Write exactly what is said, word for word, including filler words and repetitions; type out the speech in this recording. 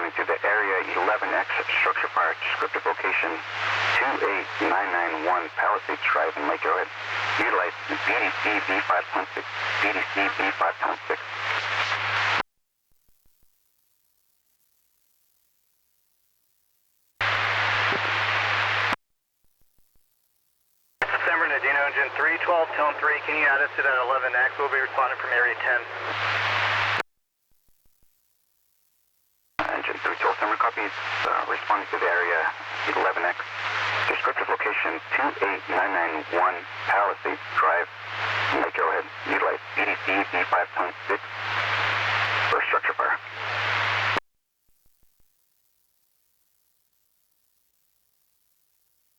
responding to the Area eleven X structure fire, descriptive location two eight nine nine one Palisades Drive in Lake Arrowhead. Utilize B D C B five one six, B D C B five one six. December Nadino engine three twelve, tone three, can you add us to that eleven X? We'll be responding from area ten. Engine three twelve, Summer copies, uh, responding to the Area eleven X. Descriptive location two eight nine nine one Palisades Drive, Lake Arrowhead. Utilize B D C B five one six for structure